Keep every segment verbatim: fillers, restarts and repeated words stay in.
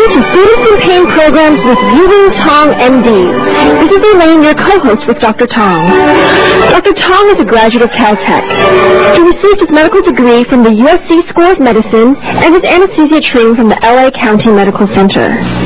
Welcome to Students in Pain Programs with Ewing Tong, M D. This is Elaine, your co-host with Doctor Tong. Doctor Tong is a graduate of Caltech. He received his medical degree from the U S C School of Medicine and his anesthesia training from the L A County Medical Center.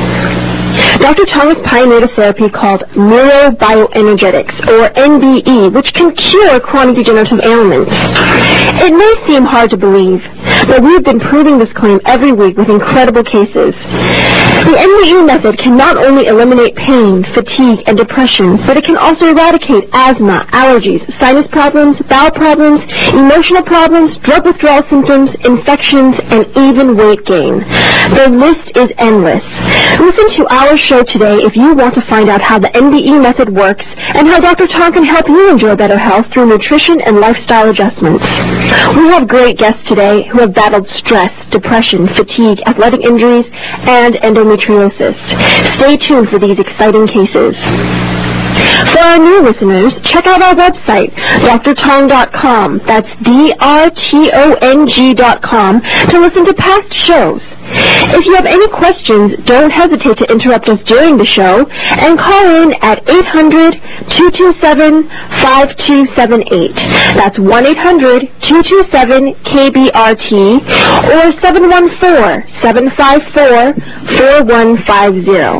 Doctor Tong has pioneered a therapy called neurobioenergetics, or N B E, which can cure chronic degenerative ailments. It may seem hard to believe, but we've been proving this claim every week with incredible cases. The N B E method can not only eliminate pain, fatigue, and depression, but it can also eradicate asthma, allergies, sinus problems, bowel problems, emotional problems, drug withdrawal symptoms, infections, and even weight gain. The list is endless. Listen to our show today if you want to find out how the N B E method works and how Doctor Tong can help you enjoy better health through nutrition and lifestyle adjustments. We have great guests today who have battled stress, depression, fatigue, athletic injuries, and endometriosis. Stay tuned for these exciting cases. For our new listeners, check out our website, D R tong dot com. That's D R T O N G dot com to listen to past shows. If you have any questions, don't hesitate to interrupt us during the show and call in at eight hundred, two two seven, five two seven eight. That's one eight hundred, two two seven, K B R T or seven one four, seven five four, four one five zero.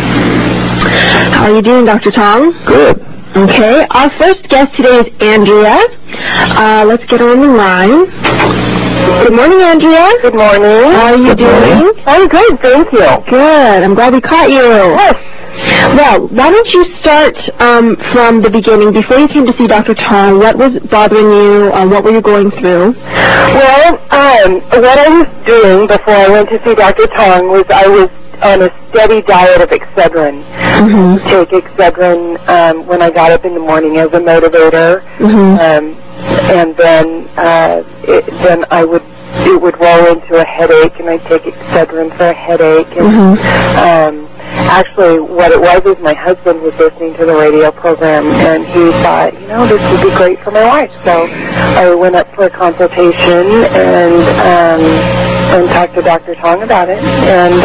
How are you doing, Doctor Tong? Good. Okay, our first guest today is Andrea. Uh, let's get her on the line. Good morning, Andrea. Good morning. How are you Good doing? morning. I'm good, thank you. Good. I'm glad we caught you. Yes. Well, why don't you start um, from the beginning? Before you came to see Doctor Tong, what was bothering you? Um, what were you going through? Well, um, what I was doing before I went to see Doctor Tong was I was on a steady diet of Excedrin. Mm-hmm. Take Excedrin um, when I got up in the morning as a motivator, Mm-hmm. um, and then uh, it, then I would it would roll into a headache, and I'd take Excedrin for a headache. And Mm-hmm. um, actually, what it was is my husband was listening to the radio program, and he thought, you know, this would be great for my wife. So I went up for a consultation and um, and talked to Doctor Tong about it, and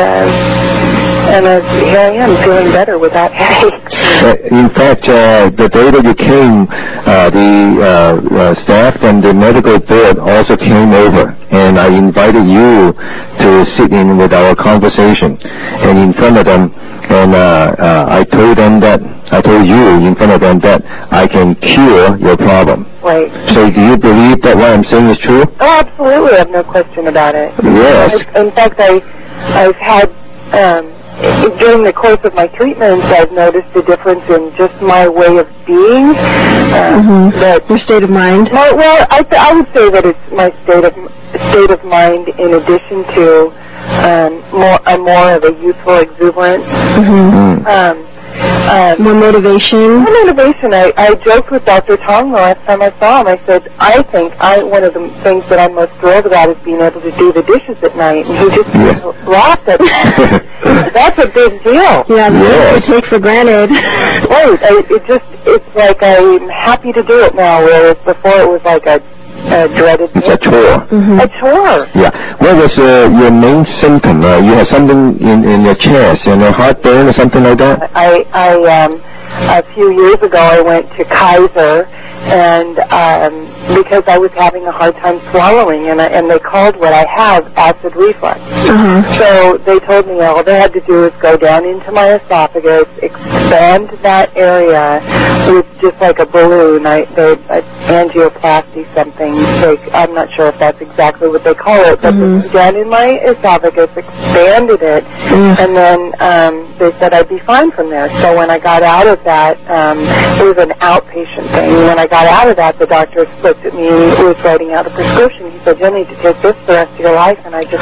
uh, and uh, here I am feeling better without headaches. Uh, in fact, uh, the day that you came, uh, the uh, uh, staff and the medical board also came over, and I invited you to sit in with our conversation, and in front of them, and uh, uh, I told them that, I told you in front of them that I can cure your problem. Right. So do you believe that what I'm saying is true? Oh, absolutely. I have no question about it. Yes. In fact, I, I've had, um, during the course of my treatments, I've noticed a difference in just my way of being. Uh, Mm-hmm. that Your state of mind? my, well, I, th- I would say that it's my state of state of mind in addition to um, more a more of a youthful exuberance. Mm-hmm. Mm. Um, um, More motivation? My motivation, I, I joked with Doctor Tong the last time I saw him. I said, I think I one of the things that I'm most thrilled about is being able to do the dishes at night. And he just Yeah. laughed at me. That's a big deal. Yeah, Yes. we take for granted. Right. I, it just, it's like I'm happy to do it now, whereas before it was like a, a dreaded It's a chore. Mm-hmm. a chore. Yeah. What was uh, your main symptom? Uh, you had something in, in your chest, and a heartburn or something like that? I, I, um, a few years ago, I went to Kaiser, and um, because I was having a hard time swallowing, and I, and they called what I have acid reflux. Uh-huh. So they told me all they had to do is go down into my esophagus, expand that area with just like a balloon. I, they, uh, angioplasty something. They, I'm not sure if that's exactly what they call it, but Mhm. they went down in my esophagus, expanded it, Mm. and then um, they said I'd be fine from there. So when I got out of that, um, it was an outpatient thing. When I got out of that, the doctor looked at me and was writing out a prescription. He said, you'll need to take this the rest of your life. And I just,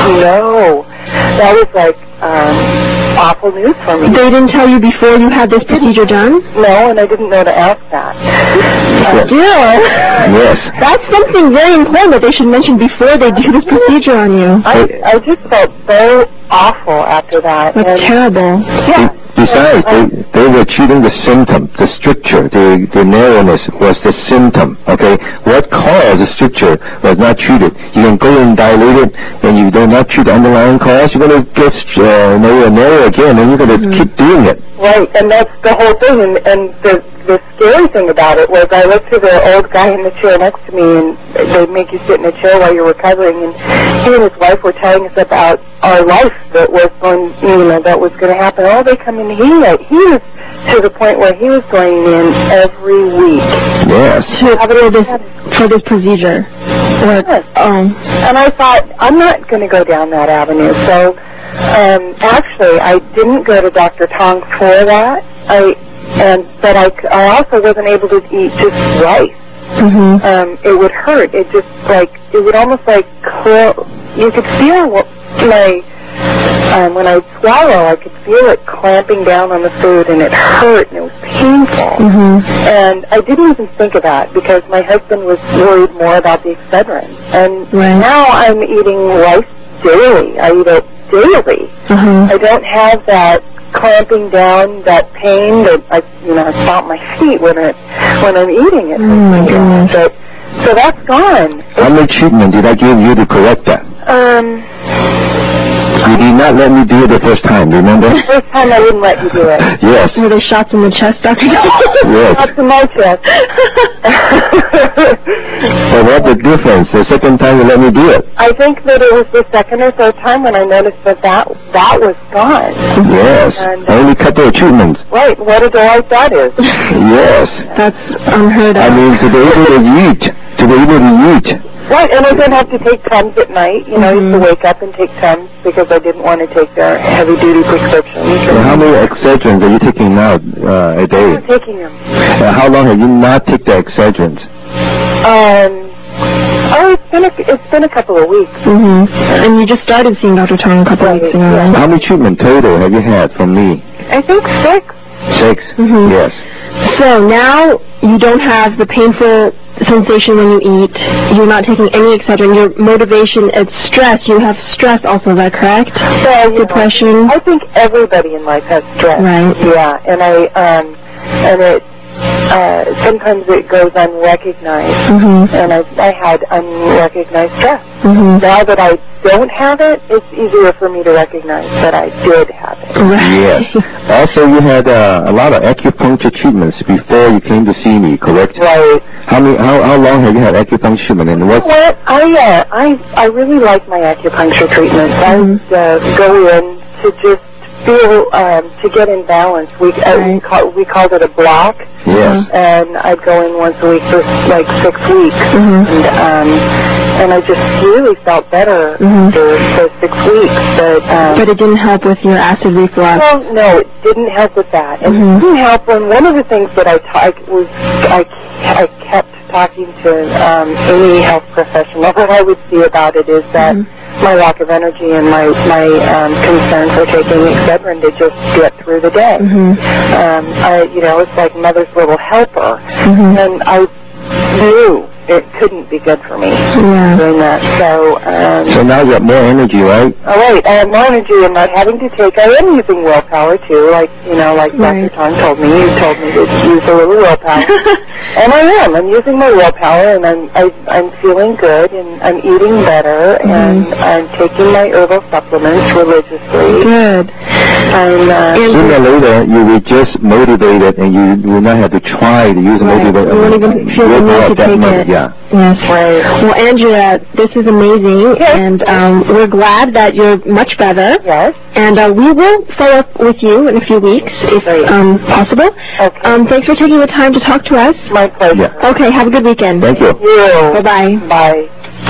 no. That was like um, awful news for me. They didn't tell you before you had this procedure done? No, and I didn't know to ask that. Uh, Still, Yes. that's something very important that they should mention before they do this procedure on you. I, I just felt so awful after that. That's and terrible. yeah. Besides, they, they were treating the symptom, the stricture, the, the narrowness was the symptom, okay? What caused the stricture was not treated. You can go and dilate it, and you do not treat the underlying cause, you're going to get uh, narrow, narrow again, and you're going to mm-hmm. keep doing it. Right, and that's the whole thing, and, and the, the scary thing about it was I looked to the old guy in the chair next to me, and they make you sit in a chair while you're recovering, and he and his wife were telling us about our life that was going, you know, that was going to happen. Oh, they come in, he, he was to the point where he was going in every week. Yes. To, for, this, for this procedure. Or, yes. um, and I thought, I'm not going to go down that avenue, so um, actually, I didn't go to Doctor Tong for that. I and but I, I also wasn't able to eat just rice. Mm-hmm. Um, it would hurt. It just like it would almost like cl- you could feel my um, when I would swallow, I could feel it clamping down on the food, and it hurt and it was painful. Mm-hmm. And I didn't even think of that because my husband was worried more about the Excedrin. And right. now I'm eating rice daily. I eat it daily. Uh-huh. I don't have that clamping down, that pain that I, you know, I stomp my feet when it when I'm eating it. Oh my goodness! But, so that's gone. How much treatment did I give you to correct that? Um, you did not let me do it the first time. Remember? The first time I didn't let you do it. Yes. Were they shots in the chest, Doctor? Yes. Shots in my chest. But what the difference? The second time you let me do it? I think that it was the second or third time when I noticed that that, that was gone. Yes. And, only a couple of treatments. Right. What a delight that is. Yes. That's unheard of. I mean, to be able to eat, to be able to eat. Right, and I don't have to take Tums at night. You know, Mm-hmm. I used to wake up and take Tums because I didn't want to take their heavy-duty prescriptions. So how many Excedrins are you taking now uh, a day? I'm taking them. Uh, how long have you not taken the Excedrins? Um, oh, it's been a, it's been a couple of weeks. Mm-hmm. And you just started seeing Doctor Tong a couple Right, of weeks ago, yeah. right? How many treatment total have you had from me? I think six. Six? Mm-hmm. Yes. So now you don't have the painful sensation when you eat. You're not taking any Excedrin. Your motivation, it's stress. You have stress also, is that correct? So, you Depression. know, I think everybody in life has stress. Right. Yeah, and I um, and it uh, sometimes it goes unrecognized, Mm-hmm. and I I had unrecognized stress. Mm-hmm. Now that I don't have it, it's easier for me to recognize that I did have it. Right. Yes. Also, you had uh, a lot of acupuncture treatments before you came to see me, correct? Right. How many? How, how long have you had acupuncture treatment, and what? You know what? I uh, I I really like my acupuncture treatments. Mm-hmm. I uh, go in to just feel um, to get in balance. We uh, we, Right. call, we called it a block. Yes. And I'd go in once a week for like six weeks, Mm-hmm. and um, and I just really felt better Mm-hmm. after those six weeks. But um, But it didn't help with your acid reflux. well, no, it didn't help with that. And Mhm. it didn't help when one of the things that I, ta- I was I, I kept talking to um, any health professional. What I would see about it is that Mhm. my lack of energy and my my um, concern for taking Excedrin to just get through the day. Mm-hmm. Um, I, you know, it's like mother's little helper, Mhm. and I knew it couldn't be good for me Yeah. doing that. So. Um, So now you have more energy, right? All right, I have more energy and not having to take. I am using willpower too, like you know, like Right. Doctor Tong told me. You told me to use a little willpower, and I am. I'm using my willpower, and I'm I, I'm feeling good, and I'm eating better, and I'm taking my herbal supplements religiously. Good. I'm uh, And Sooner or later, you will just motivated, and you will not have to try to use Right. motivate. You won't even feel the willpower need to that take much, it. Yeah. Yes. right. Well, Andrea, this is amazing, Yes. and um, we're glad that you're much better. Yes. And uh, we will follow up with you in a few weeks, if Great. um, possible. Okay. Um, thanks for taking the time to talk to us. My pleasure. Yeah. Okay, have a good weekend. Thank you. You. Bye-bye. Bye.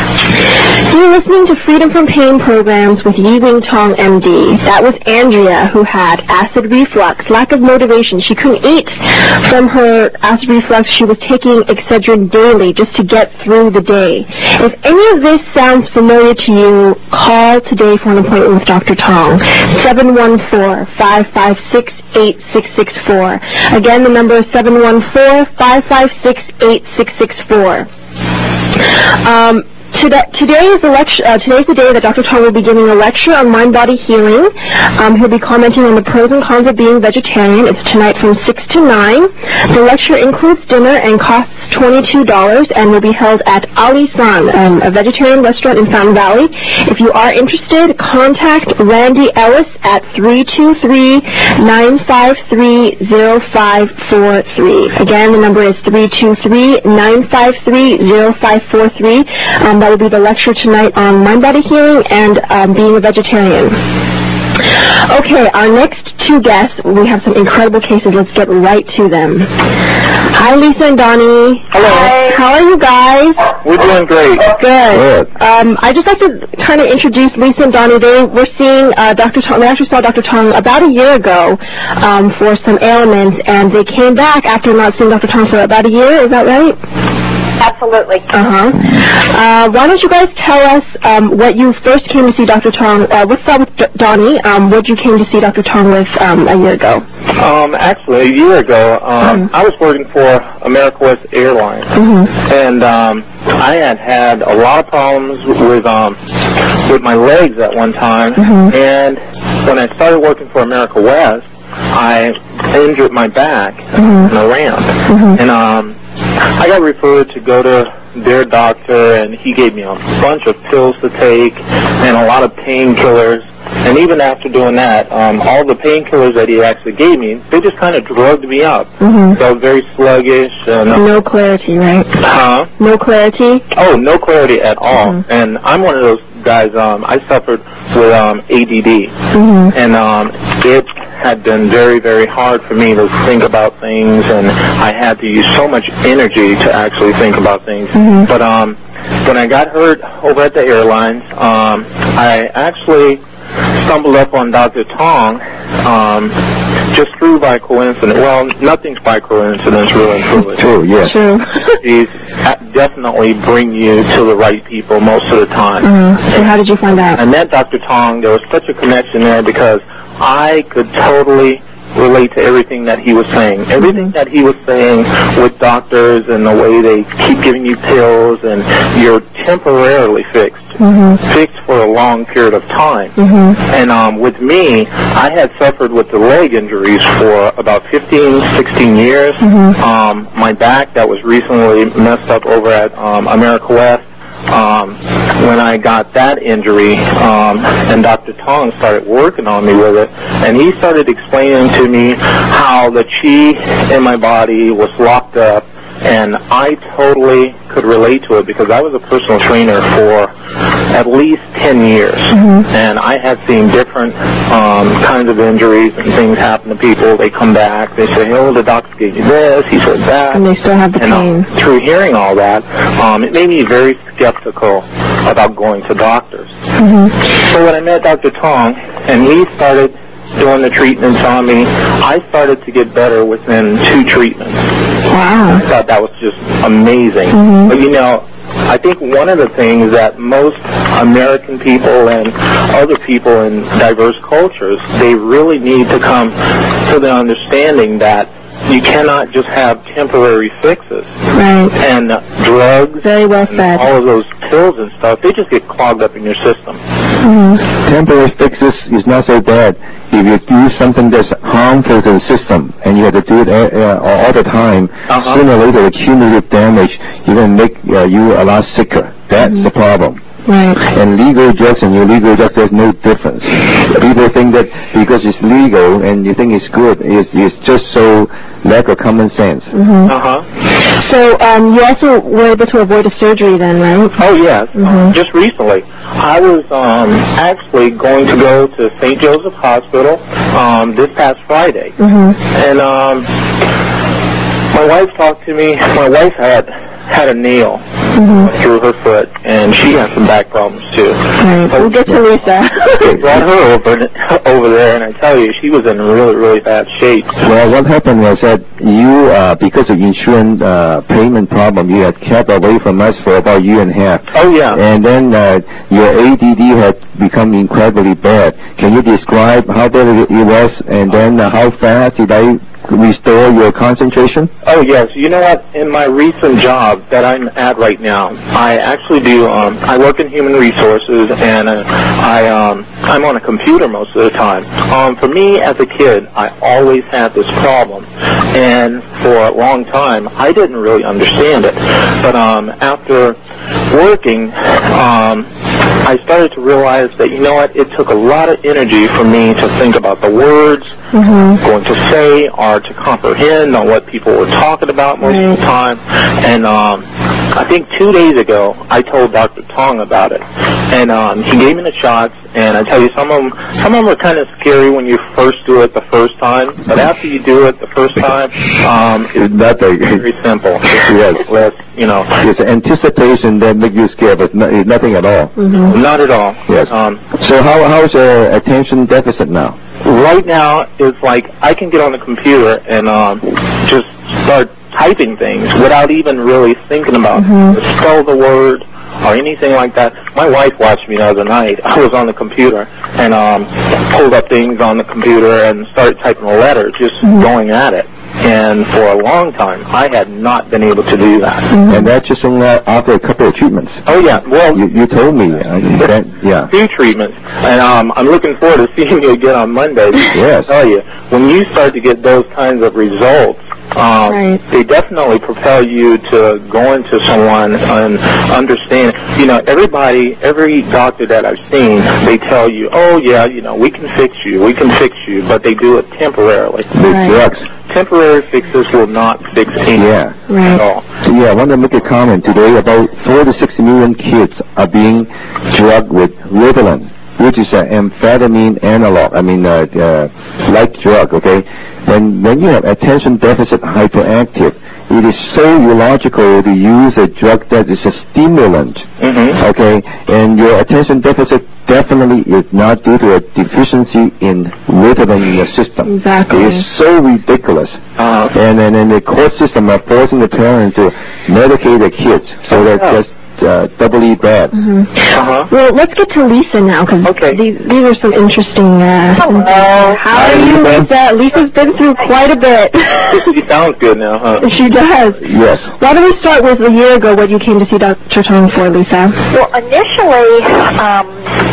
You're listening to Freedom from Pain programs with Yi-Wing Tong, M D. That was Andrea, who had acid reflux, lack of motivation. She couldn't eat from her acid reflux. She was taking Excedrin daily just to get through the day. If any of this sounds familiar to you, call today for an appointment with Doctor Tong, seven one four, five five six, eight six six four. Again, the number is seven one four, five five six, eight six six four. Um, today, today is the lecture. Uh, today's the day that Doctor Tong will be giving a lecture on mind-body healing. Um, he'll be commenting on the pros and cons of being vegetarian. It's tonight from six to nine. The lecture includes dinner and costs twenty-two dollars and will be held at Ali-san, um, a vegetarian restaurant in Fountain Valley. If you are interested, contact Randy Ellis at three two three, nine five three, zero five four three. Again, the number is three two three, nine five three, zero five four three. Um, that will be the lecture tonight on mind-body healing and um, being a vegetarian. Okay, our next two guests, we have some incredible cases. Let's get right to them. Hi, Lisa and Donnie. Hello. Hi. How are you guys? We're doing great. Good. Um, I'd just like to kind of introduce Lisa and Donnie. They were seeing uh, Doctor Tong. They actually saw Doctor Tong about a year ago um, for some ailments, and they came back after not seeing Doctor Tong for about a year. Is that right? Absolutely. Uh-huh. Uh, why don't you guys tell us um, what you first came to see Doctor Tong? Uh, let's start with D- Donnie. Um, what you came to see Doctor Tong with um, a year ago? Um, actually, a year ago, um, Mm-hmm. I was working for America West Airlines, Mm-hmm. and um, I had had a lot of problems with um, with my legs at one time. Mhm. And when I started working for America West, I injured my back Mhm. in a ramp, Mhm. and um, I got referred to go to their doctor, and he gave me a bunch of pills to take and a lot of painkillers. And even after doing that, um, all the painkillers that he actually gave me, they just kind of drugged me up. Mhm. So I was very sluggish. And, uh, No clarity, right? huh? No clarity? Oh, no clarity at all. Mhm. And I'm one of those guys, um, I suffered with um, A D D. Mm-hmm. And um, it had been very, very hard for me to think about things, and I had to use so much energy to actually think about things. Mhm. But um, when I got hurt over at the airlines, um, I actually stumbled up on Doctor Tong um, just through by coincidence. Well, nothing's by coincidence, really and truly. True, yes. True. He's definitely bring you to the right people most of the time. Mhm. So how did you find out? I met Doctor Tong. There was such a connection there because I could totally relate to everything that he was saying. Everything that he was saying with doctors and the way they keep giving you pills and you're temporarily fixed, Mhm. fixed for a long period of time. Mhm. And um, with me, I had suffered with the leg injuries for about fifteen, sixteen years. Mhm. Um, my back that was recently messed up over at um, America West. Um, when I got that injury, um, and Doctor Tong started working on me with it, and he started explaining to me how the chi in my body was locked up, and I totally could relate to it because I was a personal trainer for at least ten years, Mhm. and I had seen different um, kinds of injuries and things happen to people. They come back, they say, oh, the doctor gave you this, he said that. And they still have the And pain. uh, through hearing all that, um, it made me very skeptical about going to doctors. Mhm. So when I met Doctor Tong, and he started doing the treatments on me, I started to get better within two treatments. Wow. I thought that was just amazing. Mhm. But, you know, I think one of the things that most American people and other people in diverse cultures, they really need to come to the understanding that you cannot just have temporary fixes. Right. And uh, drugs Very well and said. all of those pills and stuff, they just get clogged up in your system. Mhm. Temporary fixes is not so bad. If you do something that's harmful to the system and you have to do it uh, uh, all the time, Uh-huh. sooner or later the cumulative damage you're going to make uh, you a lot sicker. That's Mhm. the problem. Right. And legal drugs and illegal drugs, there's no difference. People think that because it's legal and you think it's good, it's, it's just so lack of common sense. Mhm. Uh-huh. So um, you also were able to avoid a surgery then, right? Oh, yes. Mhm. Just recently, I was um, actually going to go to Saint Joseph Hospital um, this past Friday. Mhm. And um, my wife talked to me. My wife had had a nail Mhm. through her foot, and she had some back problems, too. Right. We'll get to Lisa. They brought her over, over there, and I tell you, she was in really, really bad shape. Well, what happened was that you, uh, because of insurance uh, payment problem, you had kept away from us for about a year and a half. Oh, yeah. And then uh, your A D D had become incredibly bad. Can you describe how bad it was, and then uh, how fast did I restore your concentration? Oh, yes. You know what? In my recent job that I'm at right now, I actually do, um, I work in human resources, and uh, I, um, I'm on a computer most of the time. Um, for me, as a kid, I always had this problem, and for a long time, I didn't really understand it. But um, after working, um, I started to realize that, you know what, it took a lot of energy for me to think about the words mm-hmm. going to say or to comprehend on what people were talking about most right. of the time. And um, I think two days ago, I told Doctor Tong about it. And um, he gave me the shots, and I tell you, some of them, some of them are kind of scary when you first do it the first time. But after you do it the first time, um, it's nothing. very simple. Yes. Less, you know. It's anticipation that makes you scared, but no, nothing at all. Mm-hmm. Not at all. Yes. Um, so how how's your attention deficit now? Right now, it's like I can get on the computer and um, just start typing things without even really thinking about mm-hmm. it. Spell the word or anything like that. My wife watched me the other night. I was on the computer and um, pulled up things on the computer and started typing a letter, just mm-hmm. going at it. And for a long time, I had not been able to do that. Mm-hmm. And that's just in, uh, after a couple of treatments. Oh, yeah. Well, you, you told me. Uh, that, yeah. Two treatments. And um, I'm looking forward to seeing you again on Monday. Yes. I tell you, when you start to get those kinds of results, um, right. they definitely propel you to go into someone and understand. You know, everybody, every doctor that I've seen, they tell you, oh, yeah, you know, we can fix you, we can fix you, but they do it temporarily. With right. drugs. Temporary fixes will not fix anything yeah. right. at all. So, yeah, I want to make a comment today. About four to six million kids are being drugged with Ritalin, which is an amphetamine analog, I mean, uh, uh, like drug, okay? When, when you have attention deficit hyperactive, it is so illogical to use a drug that is a stimulant, mm-hmm. okay? And your attention deficit definitely is not due to a deficiency in Ritalin in your system. Exactly. It is so ridiculous. Uh, and then and the court system are forcing the parents to medicate the kids, so that yeah. just Uh, doubly bad. Mm-hmm. Uh-huh. Well, let's get to Lisa now, because okay. these, these are some interesting... Uh, Hello. How are you, Lisa? Lisa's been through quite a bit. She sounds good now, huh? She does. Yes. Why don't we start with a year ago, what you came to see Doctor Tong for, Lisa? Well, initially, um,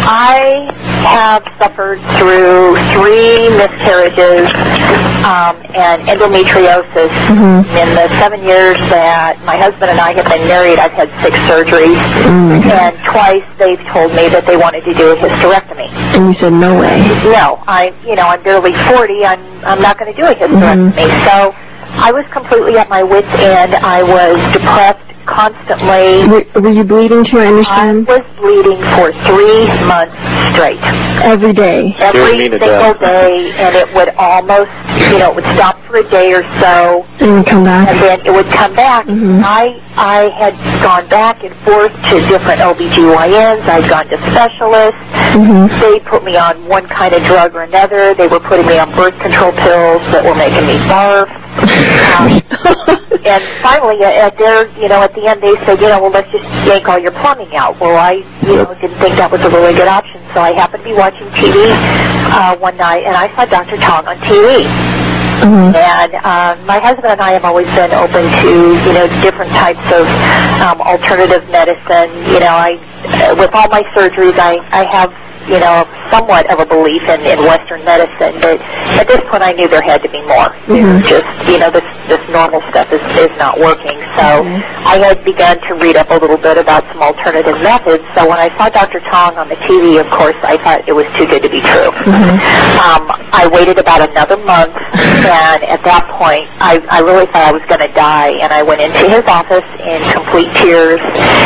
I have suffered through three miscarriages um, and endometriosis. Mm-hmm. In the seven years that my husband and I have been married, I've had six surgeries. Mm-hmm. And twice they've told me that they wanted to do a hysterectomy. And you said, no way. No, I, you know, I'm barely forty. I'm, I'm not going to do a hysterectomy. Mm-hmm. So I was completely at my wit's end. I was depressed constantly. Were, were you bleeding too, I understand? I was bleeding for three months straight. Every day? Every single day, and it would almost, you know, it would stop for a day or so. And it would come back? And then it would come back. Mm-hmm. I I had gone back and forth to different O B G Y Ns. I'd gone to specialists. Mm-hmm. They put me on one kind of drug or another. They were putting me on birth control pills that were making me barf. Um, and finally, at their, you know, at the end, they said, you know, well, let's just yank all your plumbing out. Well, I, you know, didn't think that was a really good option, so I happened to be watching T V uh, one night, and I saw Doctor Tong on T V. Mm-hmm. And uh, my husband and I have always been open to, you know, different types of um, alternative medicine. You know, I, uh, with all my surgeries, I, I have, you know, somewhat of a belief in, in Western medicine, but at this point I knew there had to be more. Mm-hmm. Just, you know, this this normal stuff is, is not working. So mm-hmm. I had begun to read up a little bit about some alternative methods. So when I saw Doctor Tong on the T V, of course, I thought it was too good to be true. Mm-hmm. Um, I waited about another month, and at that point, I, I really thought I was going to die, and I went into his office in complete tears.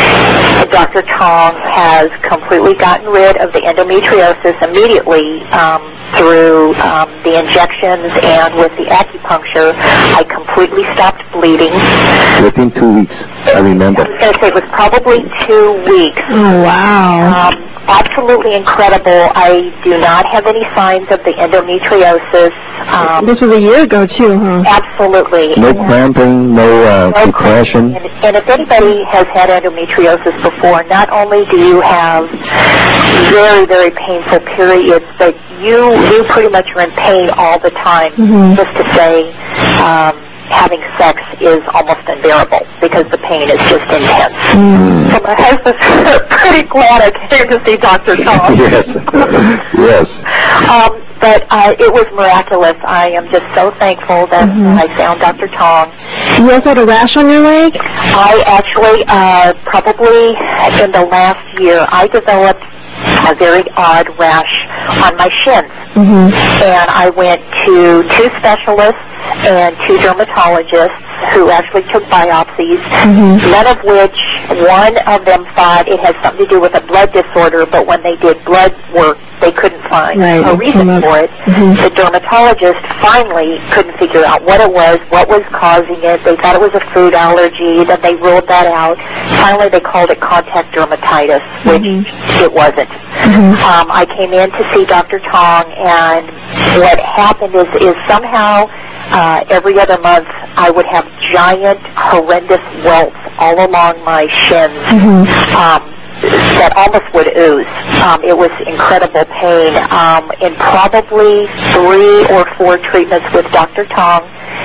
Doctor Tong has completely gotten rid of the endometriosis immediately um, through um, the injections and with the acupuncture. I completely stopped bleeding. Within two weeks, I remember. I was going to say it was probably two weeks. Oh, wow. Um, absolutely incredible. I do not have any signs of the endometriosis. Um, this was a year ago, too, huh? Absolutely. No cramping, no, uh, no depression. And, and if anybody has had endometriosis before, not only do you have very, very painful periods, but you you pretty much are in pain all the time. Mm-hmm. Just to say, um, having sex is almost unbearable because the pain is just intense. Mm. So my husband's pretty glad I came to see Doctor Tom. Yes. Yes. Um, but uh, it was miraculous. I am just so thankful that Mhm. I found Doctor Tong. You also had a rash on your leg? I actually, uh, probably in the last year, I developed a very odd rash on my shins. Mm-hmm. And I went to two specialists and two dermatologists who actually took biopsies, Mhm. none of which, one of them thought it had something to do with a blood disorder, but when they did blood work, they couldn't find Right. a reason Mhm. for it. Mhm. The dermatologist finally couldn't figure out what it was, what was causing it. They thought it was a food allergy, then they ruled that out. Finally, they called it contact dermatitis, which Mhm. it wasn't. Mhm. Um, I came in to see Doctor Tong, and what happened is, is somehow uh, every other month I would have giant, horrendous welts all along my shins. Mhm. Um, that almost would ooze. Um, it was incredible pain. Um, in probably three or four treatments with Doctor Tong,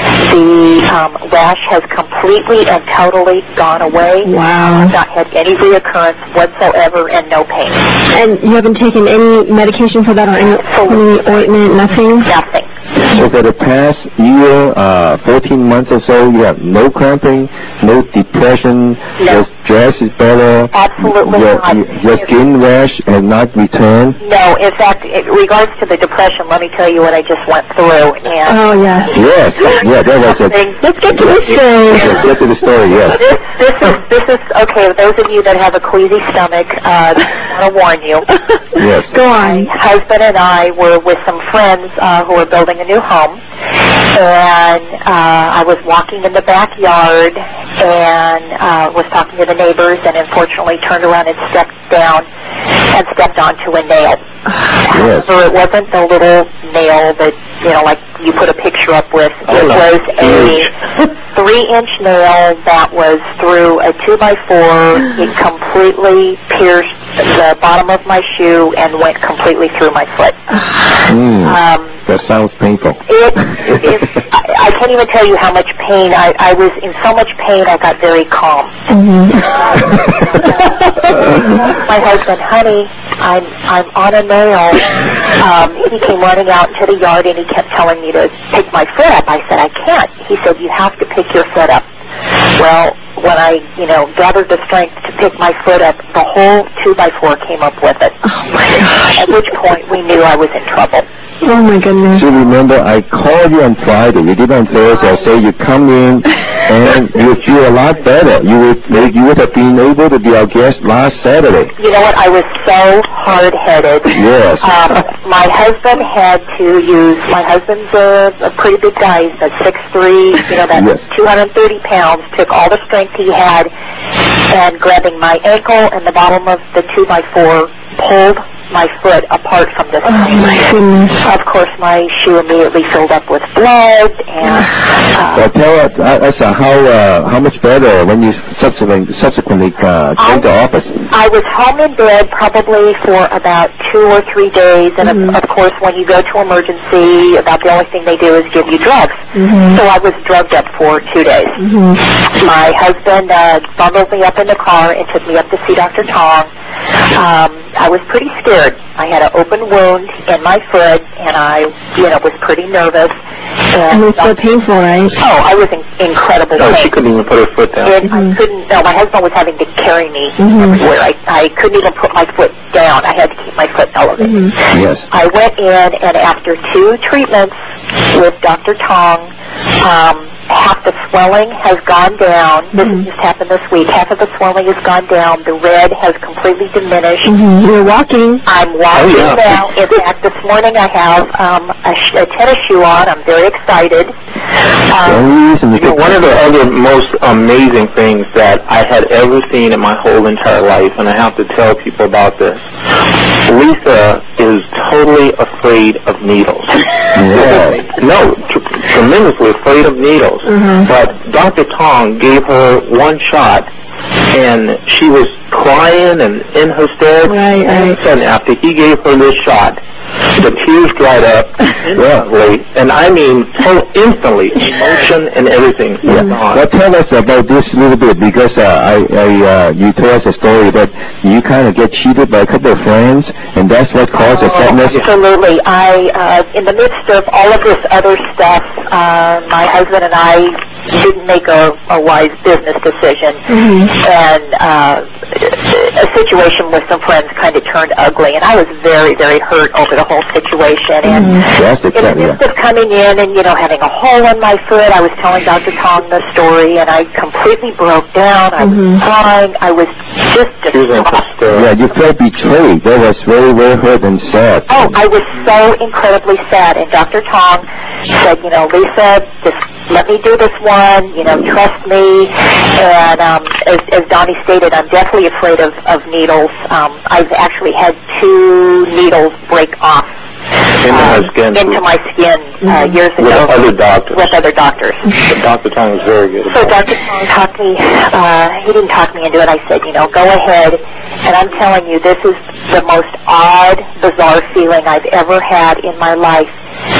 the um, rash has completely and totally gone away. Wow. I've not had any reoccurrence whatsoever and no pain. And you haven't taken any medication for that or any, any ointment, nothing? Nothing. So for the past year, uh, fourteen months or so, you have no cramping, no depression, No. your stress is better, Absolutely your, not. your skin rash has not returned. No, in fact, in regards to the depression, let me tell you what I just went through. And Oh, yes. Yes, yeah, that was a... Let's get to this story. Let's get to the story, yes. This, this is this is okay. Those of you that have a queasy stomach, uh, I want to warn you. Yes. Go on. My husband and I were with some friends uh, who were building a new home, and uh, I was walking in the backyard and uh, was talking to the neighbors, and unfortunately turned around and stepped down and stepped onto a nail. Yes. So it wasn't the little nail that, you know, like you put a picture up with. Oh, It no. was a Huge. three-inch nail that was through a two-by-four. It completely pierced the bottom of my shoe and went completely through my foot. Mm, Um, that sounds painful. it, it, I, I can't even tell you how much pain. I, I was in so much pain, I got very calm. Mhm. My husband, honey, I'm I'm on a nail. Um, he came running out into the yard and he kept telling me to pick my foot up. I said, I can't. He said, you have to pick your foot up. Well, when I, you know, gathered the strength to pick my foot up, the whole two by four came up with it. Oh, my gosh. At which point we knew I was in trouble. Oh, my goodness. So remember, I called you on Friday. You did on Thursday. I said you come in and you feel a lot better. You would you would have been able to be our guest last Saturday. You know what? I was so hard-headed. Yes. Um, my husband had to use, my husband's a, a pretty big guy. He's at six three, you know, that's Yes. two hundred thirty pounds, took all the strength he had, and grabbing my ankle and the bottom of the two by four, pulled my foot apart from the Oh, my goodness. Of course, my shoe immediately filled up with blood, and uh, So tell us, uh, us uh, how uh, how much better when you subsequently subsequently uh, came to office. I was home in bed probably for about two or three days, and Mhm. of, of course, when you go to emergency, about the only thing they do is give you drugs. Mhm. So I was drugged up for two days. Mhm. My husband uh, bundled me up in the car and took me up to see Doctor Tong. Um, I was pretty scared. I had an open wound in my foot, and I, you know, was pretty nervous. And And it's so painful, right? oh, I was in incredible No, pain. she couldn't even put her foot down. And I Mhm. couldn't, no, my husband was having to carry me Mhm. everywhere. I, I couldn't even put my foot down. I had to keep my foot elevated. Mhm. Yes. I went in, and after two treatments with Doctor Tong, um, half the swelling has gone down. This Mhm. just happened this week. Half of the swelling has gone down. The red has completely diminished. Mhm. You're walking. I'm walking Oh, yeah. now. In fact, this morning I have um, a, sh- a tennis shoe on. I'm very excited. Um, Any reason you You know, could- one of the other most amazing things that I had ever seen in my whole entire life, and I have to tell people about this, Lisa is totally afraid of needles. Yeah. No, tr- tremendously afraid of needles. Mhm. But Doctor Tong gave her one shot, and she was crying and in hysterics. Right, And right. then after he gave her this shot, the tears dried up instantly, and I mean so instantly, emotion and everything was Yeah. gone. Well, tell us about this a little bit, because uh, I, I, uh, you told us a story that you kind of get cheated by a couple of friends, and that's what caused the Oh, sadness. absolutely. I, uh, in the midst of all of this other stuff, uh, my husband and I didn't make a, a wise business decision, Mm-hmm. and uh, a situation with some friends kind of turned ugly, and I was very, very hurt over the whole situation. And That's the in the cat, yeah. midst of coming in and, you know, having a hole in my foot, I was telling Doctor Tong the story, and I completely broke down. I was crying. I was just She was in distraught. hysterics. Yeah, you felt betrayed. That was very, very hurt and sad. Oh, I was so incredibly sad. And Doctor Tong said, you know, Lisa, just let me do this one. You know, trust me. And um, as, as Donnie stated, I'm deathly afraid of, of needles. Um, I've actually had two needles break off Into my um, skin. into my skin uh, years With ago other doctors. with other doctors. But Doctor Tong was very good So about it. Doctor Tong talked me, uh, he didn't talk me into it. I said, you know, go ahead. And I'm telling you, this is the most odd, bizarre feeling I've ever had in my life.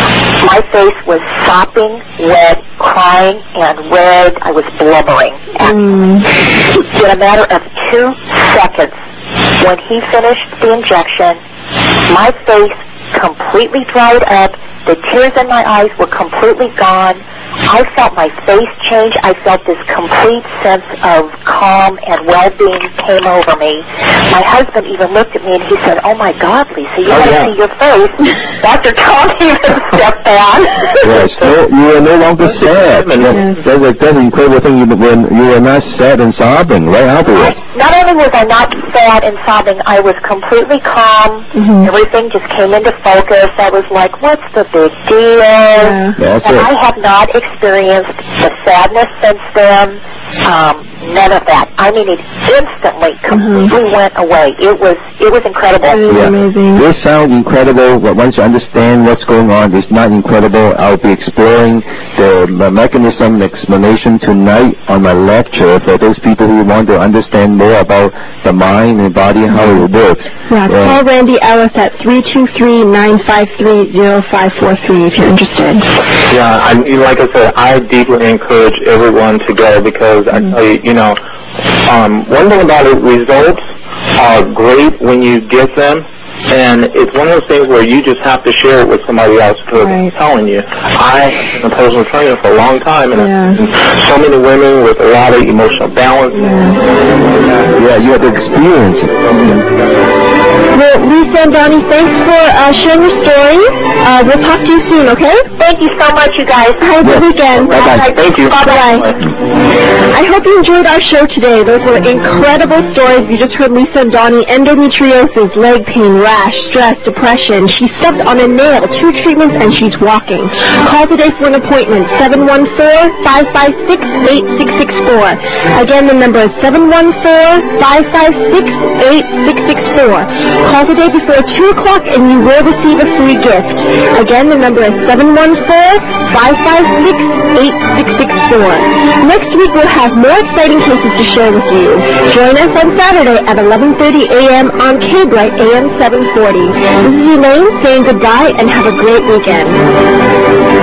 My face was sopping wet, crying, and red. I was blubbering. Mm. In a matter of two seconds, when he finished the injection, my face completely dried up. The tears in my eyes were completely gone. I felt my face change. I felt this complete sense of calm and well-being came over me. My husband even looked at me and he said, oh, my God, Lisa, you Oh, got to yeah. see your face. Doctor Tong even stepped back. Yes, no, you were no longer sad. And that, that's, a, that's an incredible thing. You, when you were not sad and sobbing right afterwards. Not only was I not sad and sobbing, I was completely calm. Mhm. Everything just came into focus. I was like, what's the big deal? Yeah. That's And it. I have not experienced the sadness since then. Um, none of that. I mean, it instantly completely went away. It was it was incredible. That is Yeah. amazing. This sounds incredible, but once you understand what's going on, it's not incredible. I'll be exploring the me- mechanism explanation tonight on my lecture for those people who want to understand more about the mind and body and how it works. Yeah, And- call Randy Ellis at three two three, nine five three, zero five four three if you're interested. Yeah, I mean, like I said, I deeply encourage everyone to go because I tell you, you know, um, one thing about it, results are great when you get them, and it's one of those things where you just have to share it with somebody else. Because Right. I'm telling you, I have been a personal trainer for a long time, and Yeah. I've seen so many women with a lot of emotional balance. Yeah, you have to experience it. Well, Lisa and Donnie, thanks for uh, sharing your story. Uh, we'll talk to you soon, okay? Thank you so much, you guys. Have a good weekend. Bye-bye. Thank you. Bye-bye. I hope you enjoyed our show today. Those were incredible stories. You just heard Lisa and Donnie. Endometriosis, leg pain, rash, stress, depression. She stepped on a nail, two treatments, and she's walking. Call today for an appointment, seven one four, five five six, eight six six four. Again, the number is seven one four, five five six, eight six six four. Call today before two o'clock and you will receive a free gift. Again, the number is seven one four, five five six, eight six six four. Next week we'll have more exciting cases to share with you. Join us on Saturday at eleven thirty a.m. on K-Bright A M seven forty. This is Elaine saying goodbye and have a great weekend.